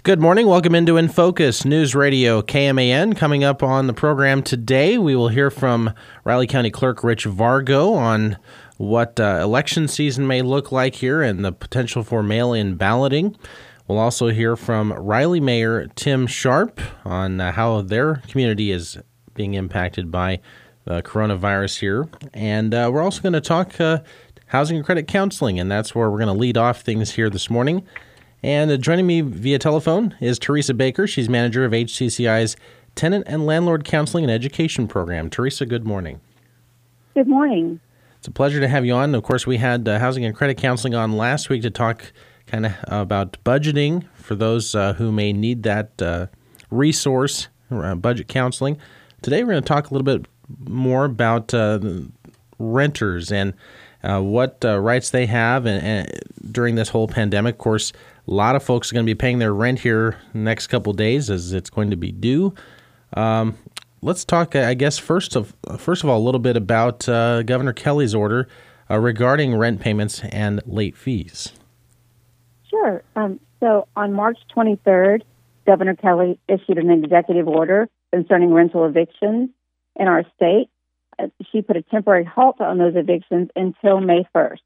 Good morning. Welcome into In Focus, News Radio KMAN. Coming up on the program today, we will hear from Riley County Clerk Rich Vargo on what election season may look like here and the potential for mail-in balloting. We'll also hear from Riley Mayor Tim Sharp on how their community is being impacted by coronavirus here. And we're also going to talk housing and credit counseling, and that's where we're going to lead off things here this morning. And joining me via telephone is Teresa Baker. She's manager of HCCI's Tenant and Landlord Counseling and Education Program. Teresa, good morning. Good morning. It's a pleasure to have you on. Of course, we had housing and credit counseling on last week to talk kind of about budgeting for those who may need that resource, budget counseling. Today, we're going to talk a little bit more about renters and what rights they have and during this whole pandemic. Of course, a lot of folks are going to be paying their rent here next couple of days as it's going to be due. Let's talk, I guess, first of all, a little bit about Governor Kelly's order regarding rent payments and late fees. Sure. So on March 23rd, Governor Kelly issued an executive order concerning rental evictions in our state. She put a temporary halt on those evictions until May 1st.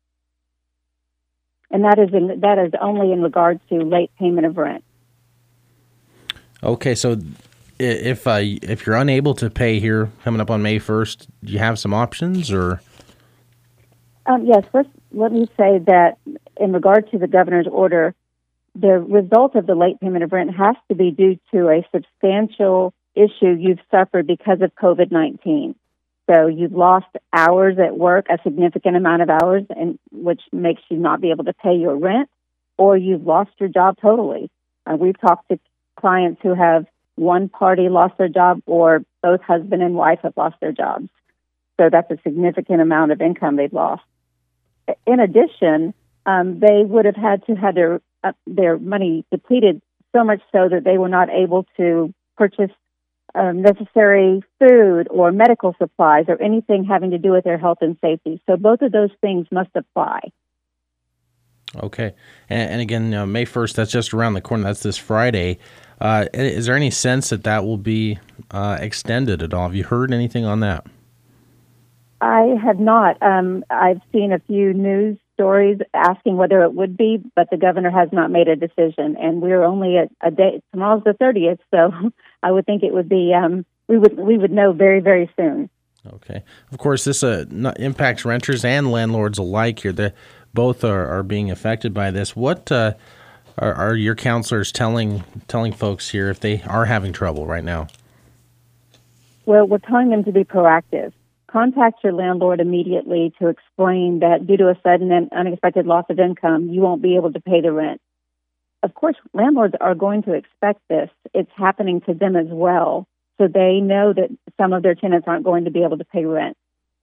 And that is only in regard to late payment of rent. Okay, so if you're unable to pay here coming up on May 1st, do you have some options or? Yes. First, let me say that in regard to the governor's order, the result of the late payment of rent has to be due to a substantial issue you've suffered because of COVID-19. So you've lost hours at work, a significant amount of hours, and which makes you not be able to pay your rent, or you've lost your job totally. We've talked to clients who have one party lost their job or both husband and wife have lost their jobs. So that's a significant amount of income they've lost. In addition, they would have had to have their money depleted so much so that they were not able to purchase necessary food or medical supplies or anything having to do with their health and safety. So both of those things must apply. Okay. And again, May 1st, that's just around the corner. That's this Friday. Is there any sense that will be extended at all? Have you heard anything on that? I have not. I've seen a few news stories asking whether it would be, but the governor has not made a decision. And we're only a day. Tomorrow's the 30th, so I would think it would be. We would know very, very soon. Okay. Of course, this impacts renters and landlords alike here. Both are being affected by this. What are your counselors telling folks here if they are having trouble right now? Well, we're telling them to be proactive. Contact your landlord immediately to explain that due to a sudden and unexpected loss of income, you won't be able to pay the rent. Of course, landlords are going to expect this. It's happening to them as well. So they know that some of their tenants aren't going to be able to pay rent.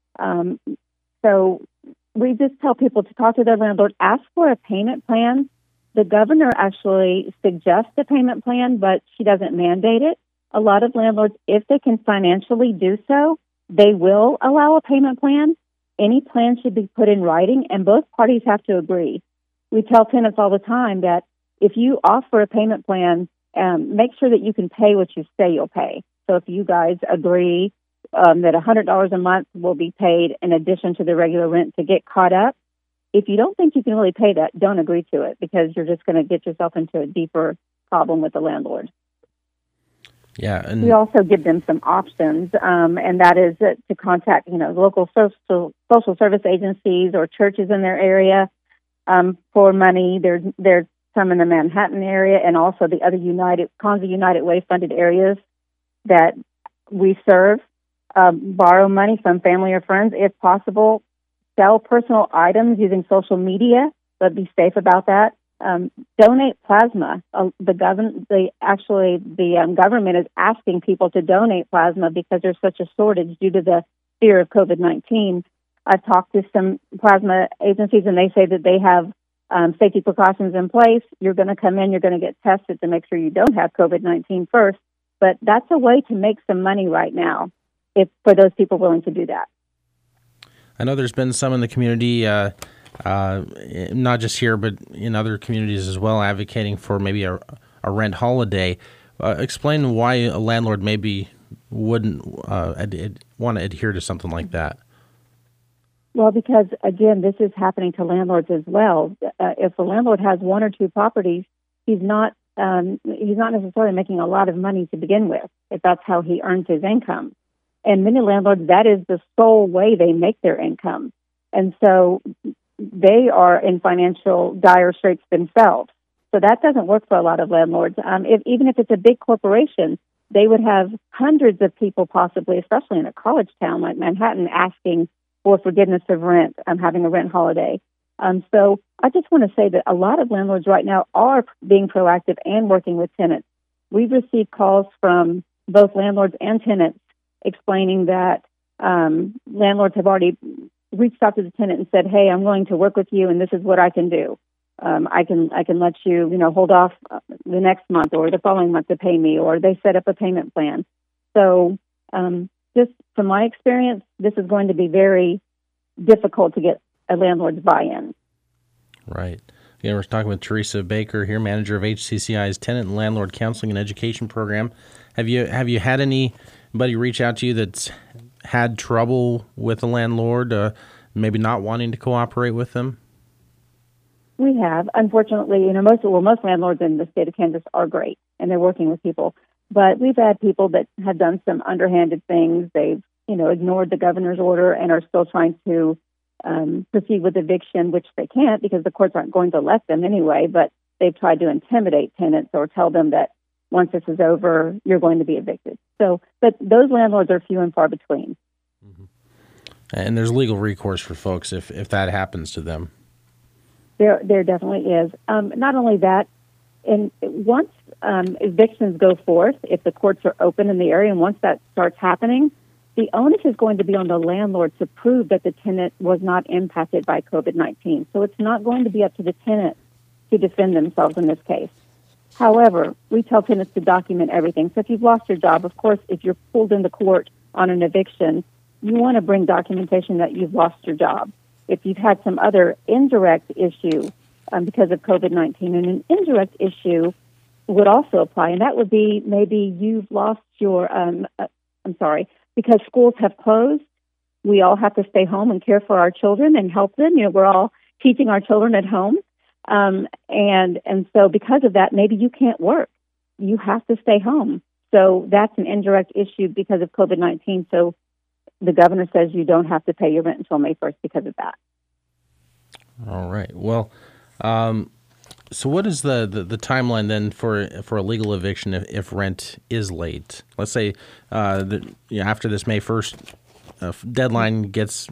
So we just tell people to talk to their landlord, ask for a payment plan. The governor actually suggests a payment plan, but she doesn't mandate it. A lot of landlords, if they can financially do so, they will allow a payment plan. Any plan should be put in writing, and both parties have to agree. We tell tenants all the time that if you offer a payment plan, make sure that you can pay what you say you'll pay. So if you guys agree that $100 a month will be paid in addition to the regular rent to get caught up, if you don't think you can really pay that, don't agree to it because you're just going to get yourself into a deeper problem with the landlord. Yeah, and we also give them some options, and that is to contact, local social service agencies or churches in their area for money. There's some in the Manhattan area, and also the other Konza United Way funded areas that we serve. Borrow money from family or friends if possible. Sell personal items using social media, but be safe about that. Donate plasma. The government is asking people to donate plasma because there's such a shortage due to the fear of COVID-19. I've talked to some plasma agencies, and they say that they have safety precautions in place. You're going to come in, you're going to get tested to make sure you don't have COVID-19 first. But that's a way to make some money right now, if for those people willing to do that. I know there's been some in the community, not just here, but in other communities as well, advocating for maybe a a rent holiday. Explain why a landlord maybe wouldn't want to adhere to something like that. Well, because again, this is happening to landlords as well. If a landlord has one or two properties, he's not necessarily making a lot of money to begin with, if that's how he earns his income. And many landlords, that is the sole way they make their income. And so they are in financial dire straits themselves. So that doesn't work for a lot of landlords. Even if it's a big corporation, they would have hundreds of people possibly, especially in a college town like Manhattan, asking for forgiveness of rent, having a rent holiday. So I just want to say that a lot of landlords right now are being proactive and working with tenants. We've received calls from both landlords and tenants explaining that landlords have already reached out to the tenant and said, "Hey, I'm willing to work with you, and this is what I can do. I can let you, hold off the next month or the following month to pay me," or they set up a payment plan. So just from my experience, this is going to be very difficult to get a landlord's buy-in. Right. Again, we're talking with Teresa Baker here, manager of HCCI's Tenant and Landlord Counseling and Education Program. Have you had anybody reach out to you that's had trouble with a landlord, maybe not wanting to cooperate with them? We have. Unfortunately, most landlords in the state of Kansas are great, and they're working with people. But we've had people that have done some underhanded things. They've, ignored the governor's order and are still trying to proceed with eviction, which they can't because the courts aren't going to let them anyway. But they've tried to intimidate tenants or tell them that once this is over, you're going to be evicted. So, but those landlords are few and far between. Mm-hmm. And there's legal recourse for folks if that happens to them. There definitely is. Not only that, and once evictions go forth, if the courts are open in the area, and once that starts happening, the onus is going to be on the landlord to prove that the tenant was not impacted by COVID-19. So it's not going to be up to the tenant to defend themselves in this case. However, we tell tenants to document everything. So if you've lost your job, of course, if you're pulled into court on an eviction, you want to bring documentation that you've lost your job. If you've had some other indirect issue because of COVID-19, and an indirect issue would also apply, and that would be maybe you've lost your, because schools have closed, we all have to stay home and care for our children and help them. We're all teaching our children at home. And so because of that, maybe you can't work. You have to stay home. So that's an indirect issue because of COVID-19. So the governor says you don't have to pay your rent until May 1st because of that. All right. Well, so what is the timeline then for a legal eviction if rent is late? Let's say after this May 1st deadline gets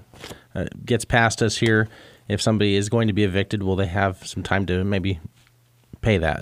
past us here, if somebody is going to be evicted, will they have some time to maybe pay that?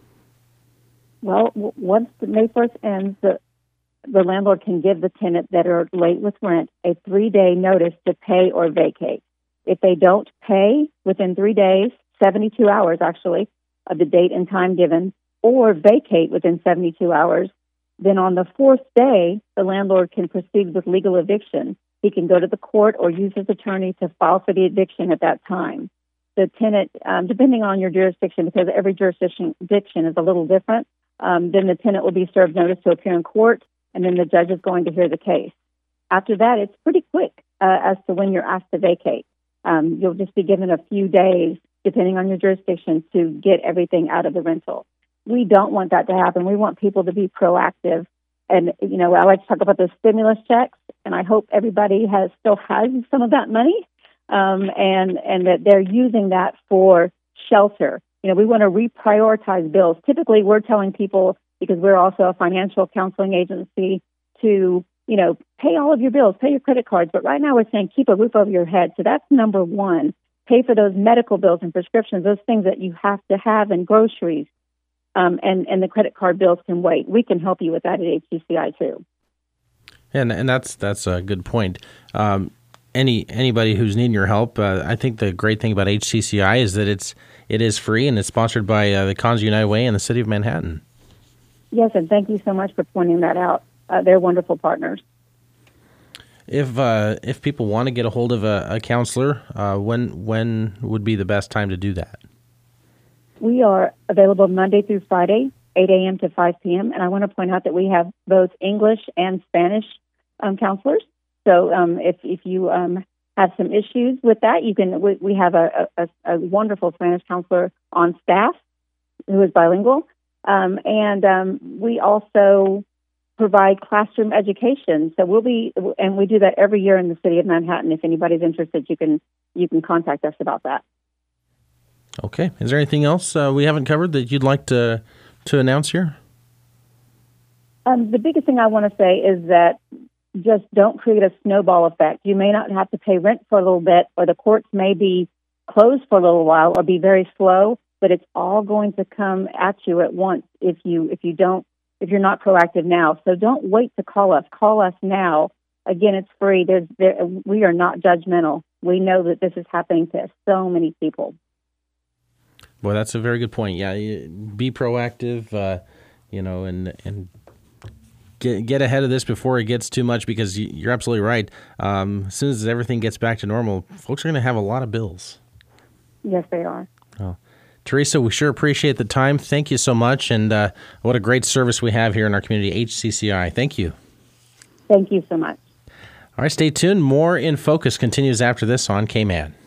Well, once the May 1st ends, the landlord can give the tenant that are late with rent a 3-day notice to pay or vacate. If they don't pay within 3 days, 72 hours actually, of the date and time given, or vacate within 72 hours, then on the 4th day, the landlord can proceed with legal eviction. He can go to the court or use his attorney to file for the eviction at that time. The tenant, depending on your jurisdiction, because every jurisdiction is a little different, then the tenant will be served notice to appear in court, and then the judge is going to hear the case. After that, it's pretty quick as to when you're asked to vacate. You'll just be given a few days, depending on your jurisdiction, to get everything out of the rental. We don't want that to happen. We want people to be proactive. And, I like to talk about the stimulus checks, and I hope everybody still has some of that money, and that they're using that for shelter. We want to reprioritize bills. Typically, we're telling people, because we're also a financial counseling agency, to, pay all of your bills, pay your credit cards. But right now we're saying keep a roof over your head. So that's number one. Pay for those medical bills and prescriptions, those things that you have to have, and groceries. And the credit card bills can wait. We can help you with that at HCCI too. And that's a good point. Anybody who's needing your help, I think the great thing about HCCI is that it is free, and it's sponsored by the Cons United Way and the City of Manhattan. Yes, and thank you so much for pointing that out. They're wonderful partners. If people want to get a hold of a counselor, when would be the best time to do that? We are available Monday through Friday, 8 a.m. to 5 p.m. And I want to point out that we have both English and Spanish counselors. So if you have some issues with that, you can. We have a wonderful Spanish counselor on staff who is bilingual, and we also provide classroom education. So we do that every year in the city of Manhattan. If anybody's interested, you can contact us about that. Okay. Is there anything else we haven't covered that you'd like to announce here? The biggest thing I want to say is that just don't create a snowball effect. You may not have to pay rent for a little bit, or the courts may be closed for a little while or be very slow, but it's all going to come at you at once if you're not proactive now. So don't wait to call us. Call us now. Again, it's free. We are not judgmental. We know that this is happening to so many people. Boy, that's a very good point. Yeah, be proactive, and get ahead of this before it gets too much, because you're absolutely right. As soon as everything gets back to normal, folks are going to have a lot of bills. Yes, they are. Oh. Teresa, we sure appreciate the time. Thank you so much, and what a great service we have here in our community, HCCI. Thank you. Thank you so much. All right, stay tuned. More In Focus continues after this on KMAN.